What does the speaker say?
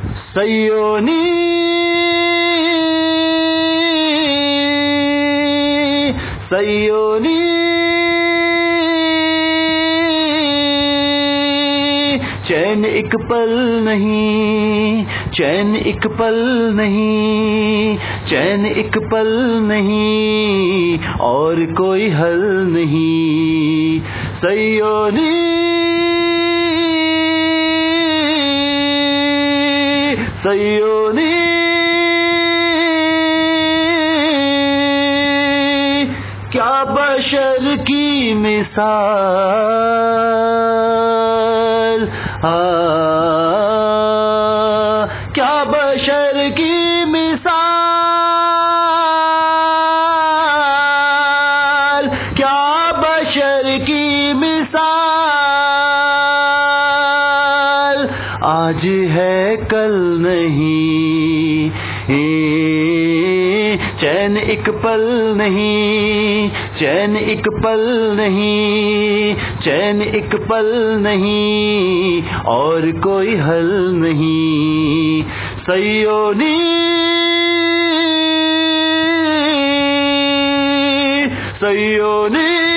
سیونی سیونی چین ایک پل نہیں، چین ایک پل نہیں، چین ایک پل نہیں، اور کوئی حل نہیں. سیونی سیونی کیا بشر کی مثال، کیا بشر کی مثال، کیا بشر کی مثال، آج ہے کل نہیں. چین ایک پل نہیں، چین ایک پل نہیں، چین ایک پل نہیں، اور کوئی حل نہیں. سیونی سیونی